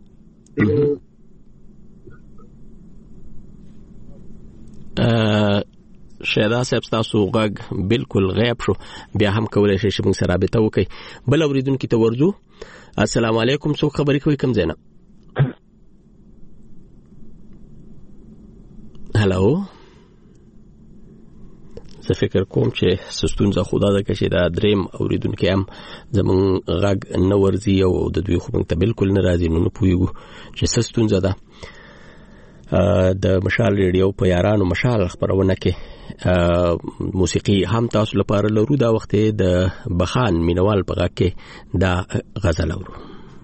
[SPEAKER 1] شهدا صاحب تاسو غږ بالکل غیب شو. بیا هم کولای شئ چې موږ سره رابطه وکړئ. بل اوریدونکي ته ورځو. السلام علیکم، څوک خبرې کوي؟ کوم ځای نه؟ هلو، زه فکر کوم چې ستونزه خدا ده که چې دا دریم اوریدونکي هم زمون غږ نه ورځي او د دوی خو موږ ته بالکل نه راځي، نو نه پوهېږو چې څه ستونزه ده. د مشال ریډیو په یارانو مشال خبرونه کې موسیقي هم تاسو لپاره لرو. دا وخت د بخان مینوال په غږ کې دا غزل اورو.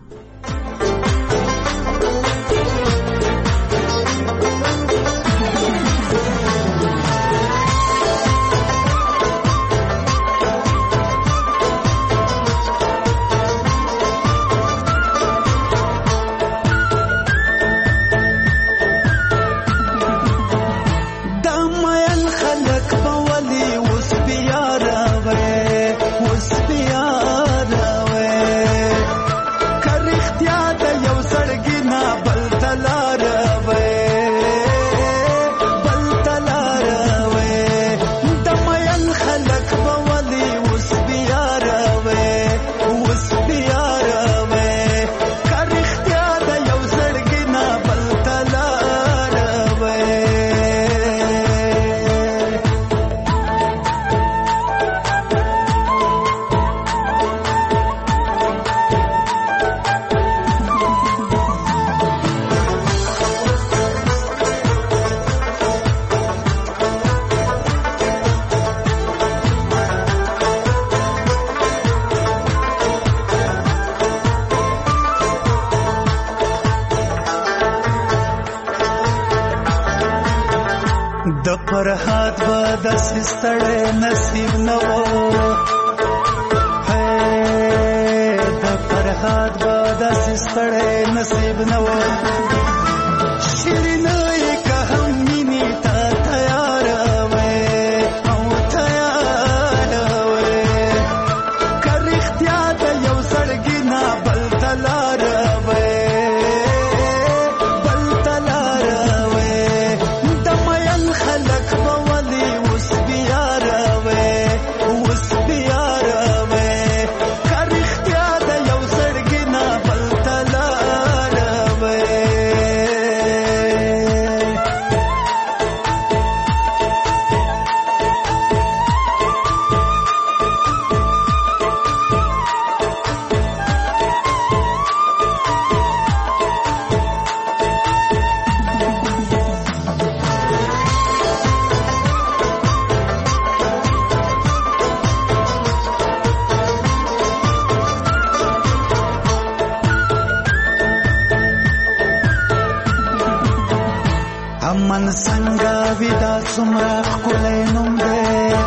[SPEAKER 11] فرحات به داسې ستړی نصیب نه و، د فرحات به داسې ستړی نصیب نه و. شیرینه یې که هم مینې ته تیاره وې او تیاره وې، که رښتیا د یو زړګي نه بل ته لاره وې بل ته لاره وې. د مین خلک به ولې اوس بیاره وې اوس بیاره وې، که رښتیا د یو زړګي نه بل ته لاره وې. امن څنګه ودا څومره ښکلی نوم دی،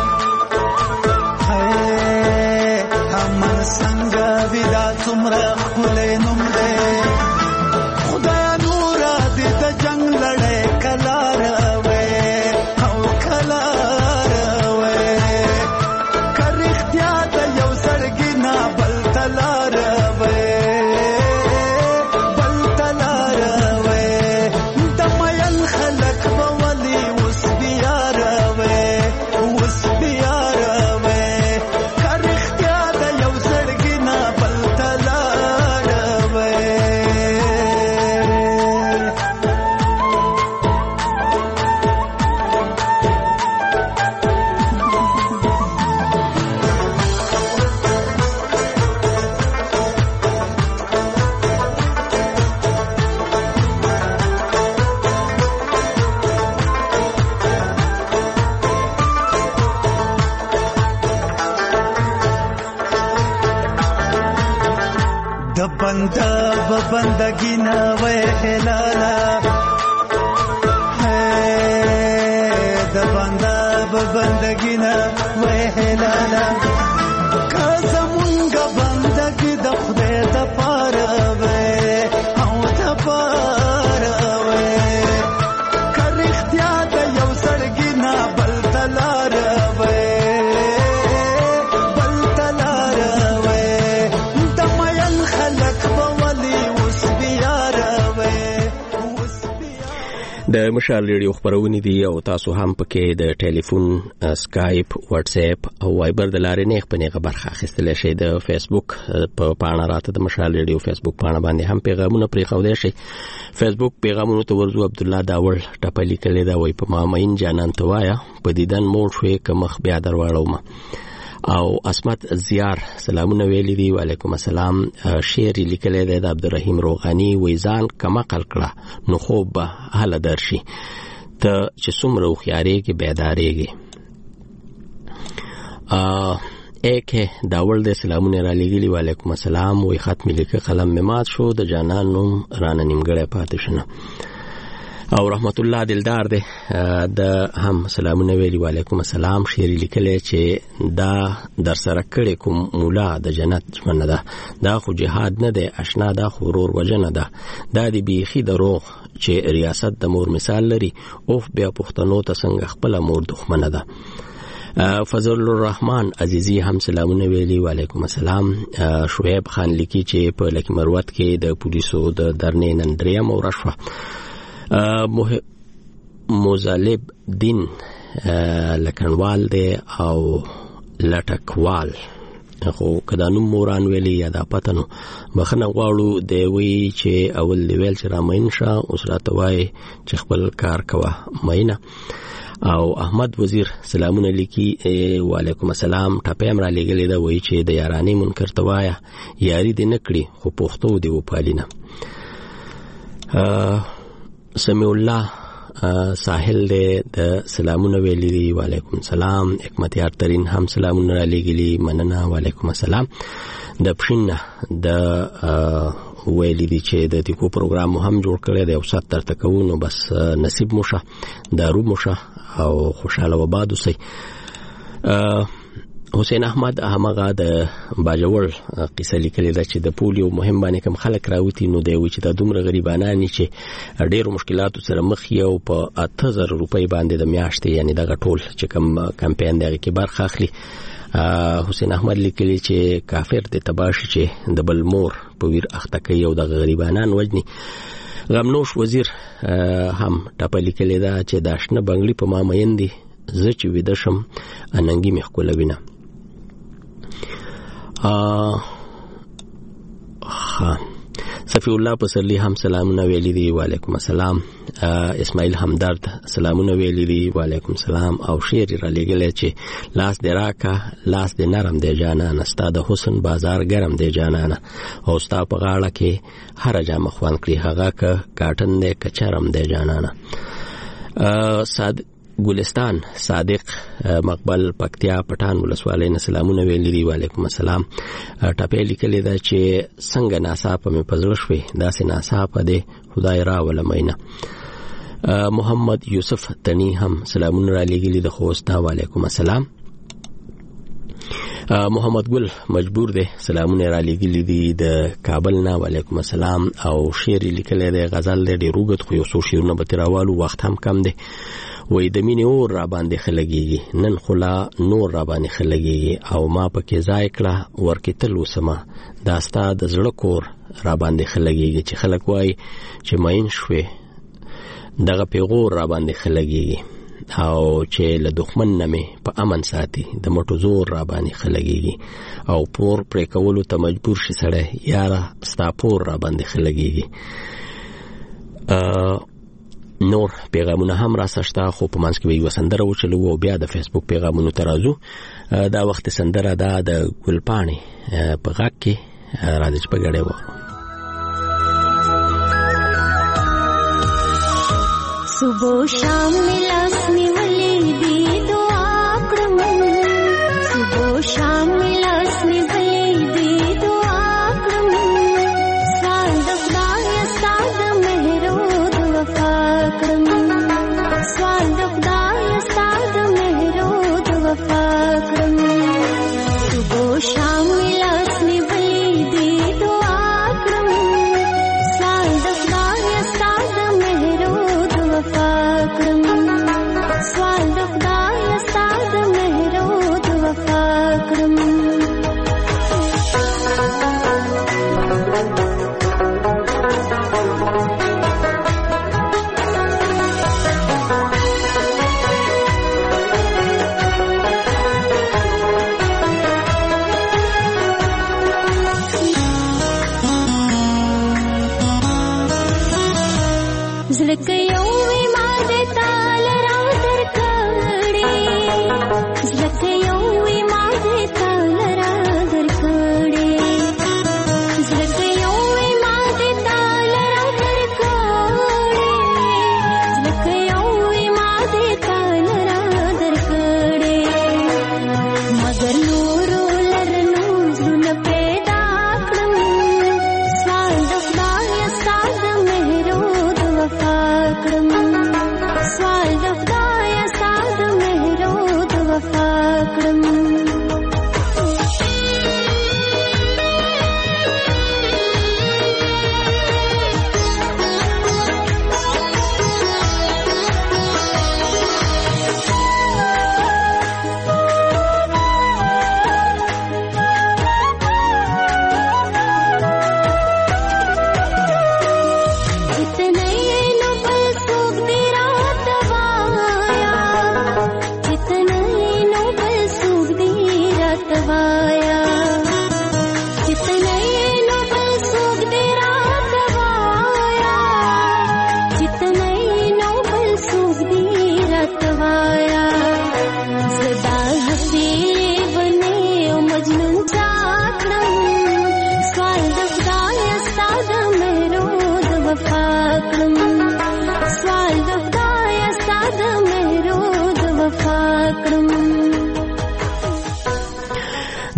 [SPEAKER 11] امن څنګه ودا څومره ښکلی نوم دی. خدایا نوره دې د جنګ لړۍ کله راوې او کله راوې، که رښتیا د یو زړګي نه بل ته لاره وې بل ته لاره وې. د مین خلک به ولې اوس بیاره وې اوس بیاره وې، که رښتیا د یو زړګي نه بل ته لاره وې. د بنده به بندگی نه وې هلاله، د بنده به بندگی نه وې هلاله، که زمونږ بندگی د خدای د پاره وې او د پاره وې، که رښتیا د یو زړګي نه بل ته لاره وې بل ته لاره وې. د مین خلک به ولې اوس بیاره وې اوس بیاره.
[SPEAKER 1] د مشال ریډیو خبرونه دي او تاسو هم پکې د ټلیفون، سکایپ، واتس اپ او وایبر د لارې نه خپل برخه اخیستلی شئ. د فیسبوک په پاڼه راته د مشال ریډیو فیسبوک پاڼه باندې هم پیغامونه پرې خولای شئ. فیسبوک پیغامونو ته ورځو. عبد الله داول ټپلی کړي دا وای په مامین جانان توایا په دیدن موړ شوې که مخ بیا درواړو ما او اسمت زیار سلامونه ویلي دي. وعلیکم السلام. شعر لیکلی دی د عبدالرحیم روغانی ویزان کمقل کړه نو خوب به هله درشي ته چې څومره هوښیارېږي بیدارېږي. ایک داول د سلامونه را لګلی. وعلیکم السلام. وی خط مې لیکه قلم مې مات شو د جانان نوم رانه نیمګړی پاتې شنه. او رحمت الله دلدار دی د هم سلامونه ویلي. وعلیکم السلام. شعر لیکلی چې دا در سره کړی کوم مولا د جنت ژمنه ده دا خو جهاد نه دی اشنا دا خو ورور وجنه ده دا دی بیخي دروغ چې ریاست د مور مثال لري اوف بیا پښتنو ته څنګه خپله مور دښمنه ده. فضل الرحمن عزیزی هم سلامونه ویلي. وعلیکم السلام. شعیب خان لیکي چې په لکه مروت کې د پولیسو د درنې نن درېیم ورځ شوه. موزالب دین لکنوال دی او لټکوال خو کدا نوم موران ویلی یا دا پتنو بخنه غواړو دی وی چې اول دی ویل چې را مین شه اوس راته وای چې خپل کار کوه مینه. او احمد وزیر سلامونه لیکي. وعلیکم السلام. ټپیم را لګلې دا وی چې د یارانې منکر ته وایه یاری دې نه کړي خو پښتو دې وپالینه. سمیع الله ساحل دې د سلامونه ویلي دي. وعلیکم السلام. حکمت یار ترین هم سلامونه را لګلي. مننه. وعلیکم السلام. د پښینه د ویلي دي چې د دې کو پروګرام هم جوړ کړی دی او ستر تکونو بس نصیب موشه دارو موشه او خوشاله و باد اوسئ. حسین احمد همغه د باجوړ قصه لیکلې ده چې د پولیو مهم باندې کوم خلک راوتی نو دی چې د دومره غریبانان چې ډېر مشکلاتو سره مخ یو په اته زره روپۍ باندې د میاشتې یعنی دغه ټول چې کوم کمپاین دی کې برخه اخلي. حسین احمد لیکلی چې کافر د تباشي چې د بل مور په ویر اخته کوي او د غریبانان وجني. غمنوش وزیر هم ټاپه لیکلی ده چې د آشنه بنگلي په ما مین دي زه چې ویده شم اننګي مې ښکلوینه. صفی الله پسرلی هم سلامونه ویلي دي. وعلیکم السلام. اسماعیل همدرد سلامونه ویلي دي. وعلیکم السلام. او شعر را لګلی چې لاس دې راکا لاس دې نرم دی جانانه ستا د حسن بازار ګرم دی جانانه او ستا په غاړه کې هر جامه خوان کړي هغه که کاټن دی که چرم دی جانانه. صاد ګلستان صادق مقبل پکتیا پټان ولسوالۍ نه سلامونه ویلي دي. وعلیکم السلام. ټاپې لیکلې ده چې څنګه ناڅاپه مې په زړه شوې داسې ناڅاپه دی خدای راوله مینه. محمد یوسف تنی هم سلامونه را لېږلي د خوستا. وعلیکم السلام. محمد ګل مجبور دی سلامونه را لېږلي دي د کابل نه. وعلیکم السلام. او شعر لیکلی دی غزل دی ډېر اوږد خو یو څو شعرونه به ترې راوالو وخت هم کم دی. وای د مینې اور را باندې خلګيږي نن خلا نور را باندې خلګيږي او ما پکې ځای کړه ورکې تل وسمه دا ستا د زړه کور را باندې خلګيږي چې خلک وای چې ماین شوې دغه پیغور را باندې خلګيږي او چې له دښمن نه مې په امن ساتي د مټو زور را باندې خلګيږي او پور پرې کولو ته مجبور شي سړی یاره ستا پور را باندې خلګيږي. نور پیغامونه هم را سشته خو په منځ کې به یو سندره وچلو او بیا د فیسبوک پیغامونو ته راځو. دا وخت سندره ده د ګلپاڼې په غږ کې راځي چې په ګډه وو.
[SPEAKER 19] صبح شام لاس نیولې دی دعا کړم صبح شام لاس نیولې دی دعا کړم ساند خدای ساند مهرود وفا کړم ساند خدای ساند مهرود وفا کړم صبح شام لاس نیولې دی دعا کړم ساند خدای ساند مهرود وفا کړم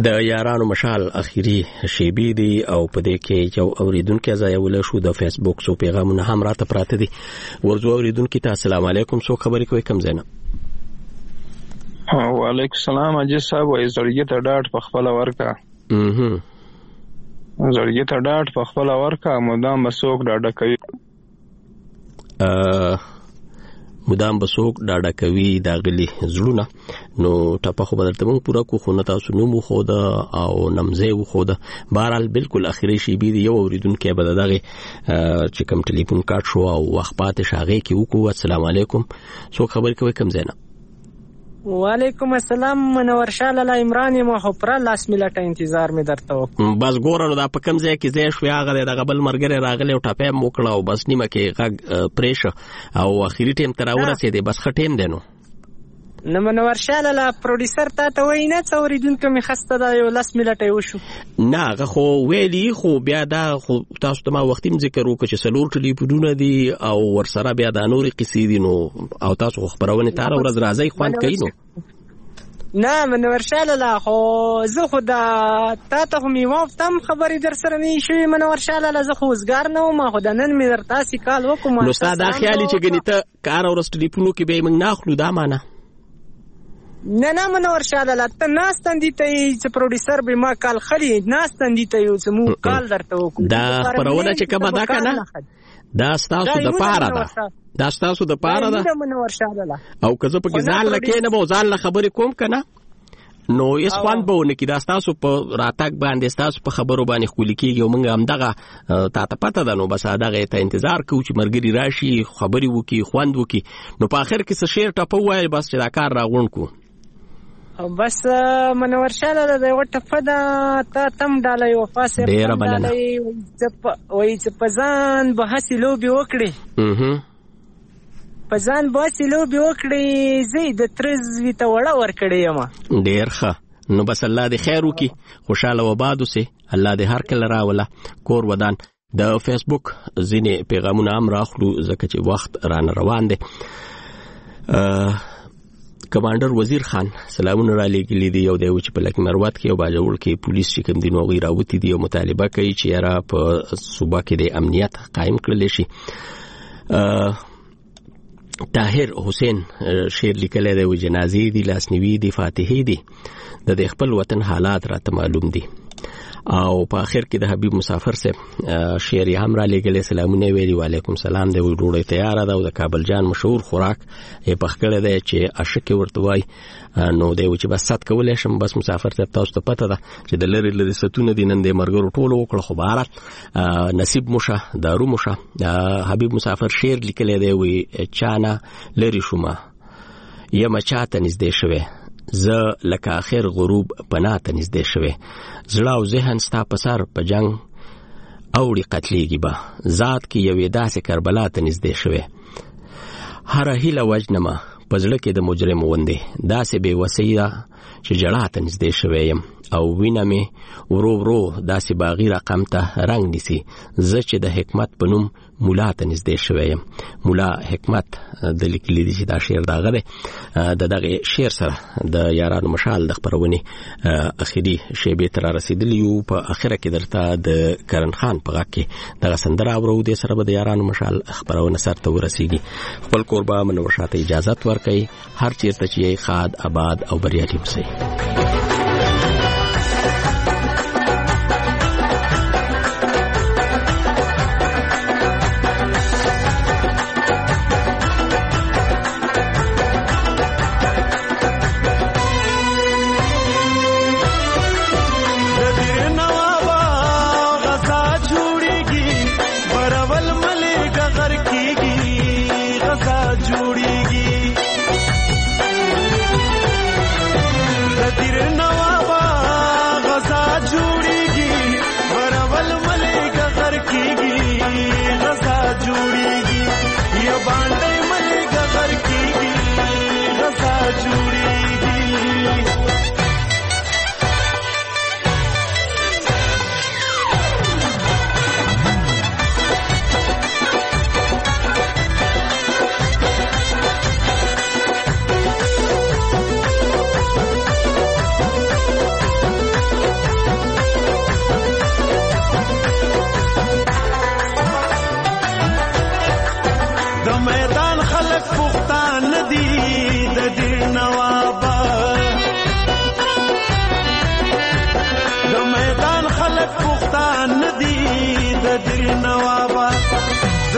[SPEAKER 1] د یارانو مشال اخیری شیبې دی او په دې کې یو اوریدونکو ځای ول شو د فیسبوک سو پیغامونه هم راته پراته دي. ورځو اوریدونکو ته السلام علیکم، سو خبرې کوي کم زینب.
[SPEAKER 20] وعلیکم السلام اجي صاحب، وای زړګي ته ډاټ په خپل ورکا.
[SPEAKER 1] اها
[SPEAKER 20] زړګي ته ډاټ په خپل ورکا، مدام بسوک ډاډه کوي.
[SPEAKER 1] ا مدام بسوک ډاډه کوي داغلی زړونه. نو ټاپه خو بدلته مونږ پورا کو خو نه تاسو نو مو خو دا او نمزه و خو دا بهرال بالکل اخیری شی بي یو اوریدونکو به دغه چې کوم ټلیفون کارت شو او وخت پاتې شاغه کې وکړو. السلام علیکم، سو خبر کوي کم زینب.
[SPEAKER 21] وعلیکم السلام، منور شاه لاله عمران مو خو پر لاس ملټه انتظار می درته وکړ.
[SPEAKER 1] بس ګورنه دا په کم ځای کې ځای شو هغه د غبل مرګره راغله او ټاپه موکړه او بس نیمه کې غږ پریش او اخیری ټیم تر ورسېده، بس خټیم دینو.
[SPEAKER 21] نو منور شاه لاله پروډوسر تا ته وای نه څوریدونکو می خسته دا یو لاس ملټه وشو.
[SPEAKER 1] نه هغه خو ویلی خو بیا دا خو تاسو ته ما وختیم ذکر وکړ چې سلور ټلیفونونه دي او ورسره بیا د نوري قصې دي، نو او تاسو خبرونه تار ورځ راځي خوان کوي. نو
[SPEAKER 21] نه منور شاه لاله خو زه خو دا تا ته خو می وافتم خبرې در سره نه شي. منور شاه لاله زه خو وزګار نه ما خو د نن می در تاسو کال وکم.
[SPEAKER 1] نو ستا دا خیالي چې ګنې ته کار ورځ ټلیفونو کې به موږ ناخلو دا معنا
[SPEAKER 21] نه نه منور شاه لاله ته ناستن دي ته چې پروډوسر به ما کال خلی ناستن دي ته یو چې مو کال درته وکړو.
[SPEAKER 1] دا خبرونه چې کما دا کنه دا ستاسو د پاره ده، دا ستاسو د پاره ده
[SPEAKER 21] منور شاه لاله.
[SPEAKER 1] او که زه په ځان لکه نه به ځان له خبرې کوم کنه نو یې خوان به ونه کې دا ستاسو په راتګ باندې ستاسو په خبرو باندې خولي کېږي او موږ هم دغه تا ته پته ده. نو بس دغه ته انتظار کوو چې مرګري راشي خبرې وکي خوند وکي، نو په اخر کې څه شعر ټپه وایي بس چې دا کار راغون کو.
[SPEAKER 21] بس منور شاه لاله د وټه فدا ته تم ډالۍ وفاسه
[SPEAKER 1] ډیر بلنه
[SPEAKER 21] وای چې پزان به حاصلو به وکړي.
[SPEAKER 1] اها
[SPEAKER 21] پزان به حاصلو به وکړي زی د ترز وی ته وړه ور کړی یم.
[SPEAKER 1] ډیر ښه، نو بس الله دې خیر وکي، خوشاله و باد اوسه، الله دې هر کله راوله کور ودان. د فیسبوک ځینې پیغامونه هم راخلو ځکه چې وخت رانه روان دی. کمانډر وزیر خان سلامونه را لګیلي دي یو دی چې په لک مروت کې او باجوړ کې پولیس چې کوم دي نو غیر راوتی دي او مطالبه کوي چې یاره په صوبه کې د امنیت قائم کړل شي. طاهر حسین شعر لیکلی دی و جنازې دي لاسنیوي دي فاتحې دي د خپل وطن حالات راته معلوم دي. او په اخر کې د حبیب مسافر سے شعر هم را لګلې سلامونه ویلي. وعلیکم سلام دی، ډوډۍ تیار ده او د کابل جان مشهور خوراک یې پخکړه دی چې عاشق ورته وای. نو دی چې بس سات کولای شم بس مسافر ته تاسو ته پته ده چې د لری لری ستونه دي نن د مرګرو ټولو وکړه خو بهار نصیب مشه دارو مشه. حبیب مسافر شعر لیکلی دی وی چانه لری شومه یم چاته نږدې شوه زه لکه اخر غروب پناه ته نږدې شوه زړه او ذهن ستا په سر په جنگ اوړي قتلېږي به ذات کې یوې داسې کربلا ته نږدې شوه هر هیله وجنمه په زړه کې د مجرم وندې داسې بې وسۍ ده چې جړا ته نږدې شوی یم او وینه مې ورو ورو داسې باغي رقم ته رنګ نیسي زه چې د حکمت په نوم مولا ته نږدې شوی یم. مولا حکمت د لیکلي دي چې دا شعر دغه دی. د دغه شعر سره د یارانو مشال د خپرونې اخیری شیبې ته رارسېدلي یو. په اخره کې درته د کرن خان په غږ کې دغه سندره اورو. دې سره به د یارانو مشال خپرونه سرته ورسېږي. خپل کور به منور شاته اجازت ورکړئ. هر چیرته چې یې ښاد آباد او بریالي اوسئ.
[SPEAKER 11] तिर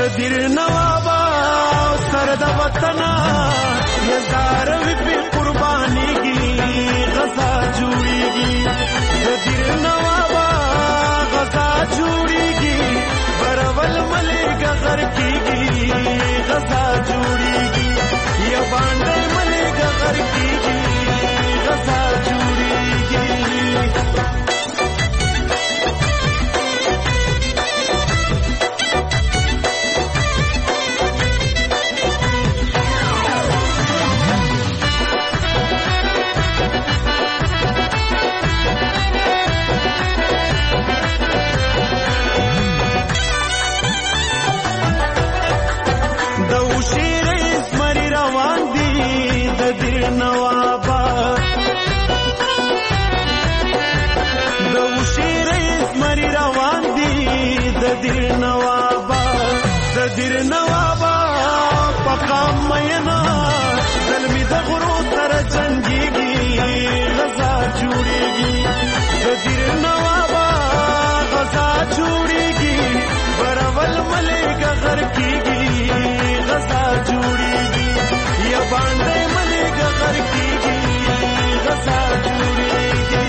[SPEAKER 11] دیر نوابا سر د وطن یزار وی په قربانیږي غزا جوړیږي دیر نوابا غزا جوړیږي برول ملک غر کیږي غزا جوړیږي یا باندې ملک غر کیږي غزا جوړیږي نوابا د وشیر اسمري روان دي د دیر نوابا د دیر نوابا پقام مینا زلمی د غرو سر جنگيږي غزا جوړيږي د دیر نوابا غزا جوړيږي برول ملک غر کیږي غزا جوړيږي یا باندې غر کیږي غزا جوړیږي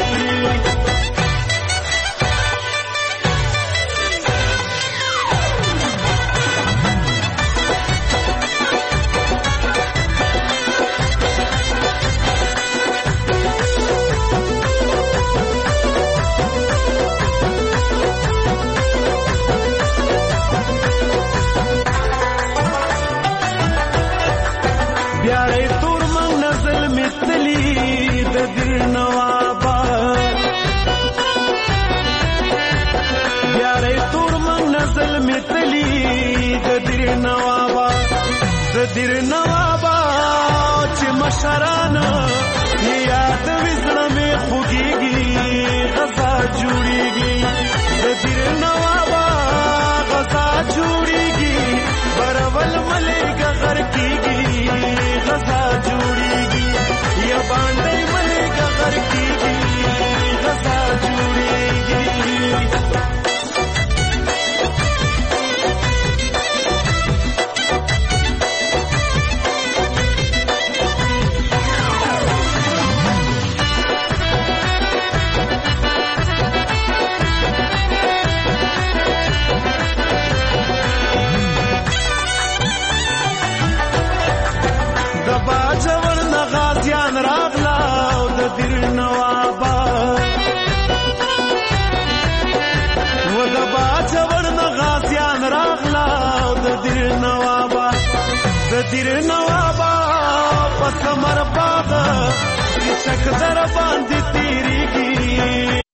[SPEAKER 11] دیر نوابا چې مشرانه یاد وزړه مې خوږیږي غزا جوړیږي دیر نوابا غزا جوړیږي برول ملک غر کیږي غزا جوړیږي یا باندې ملک غر کیږي غزا جوړیږي دیر نوابا و د باجوړ نه غازیان راغلا د دیر نوابا د دیر نوابا په سمر باغ چې چک در باندې تیریږي